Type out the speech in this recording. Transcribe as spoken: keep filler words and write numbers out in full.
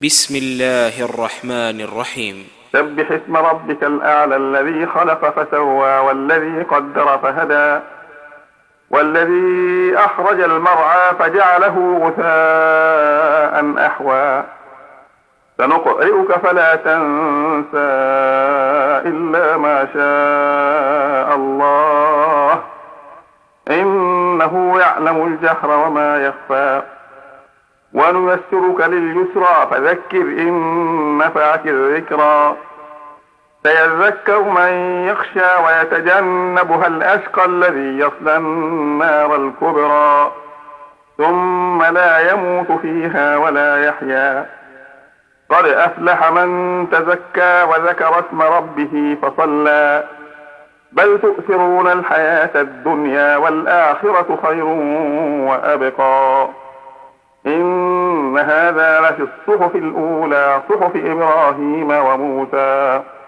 بسم الله الرحمن الرحيم. سبح اسم ربك الأعلى الذي خلق فسوى والذي قدر فهدى والذي أخرج المرعى فجعله غثاء أحوى سنقرئك فلا تنسى إلا ما شاء الله إنه يعلم الجهر وما يخفى ونيسرك لليسرى فذكر إن نفعت الذكرى سيذكر من يخشى ويتجنبها الأشقى الذي يصلى النار الكبرى ثم لا يموت فيها ولا يحيا قد أفلح من تزكى وذكر اسم ربه فصلى بل تؤثرون الحياة الدنيا والآخرة خير وأبقى إن هذا لفي الصحف الأولى صحف إبراهيم وموسى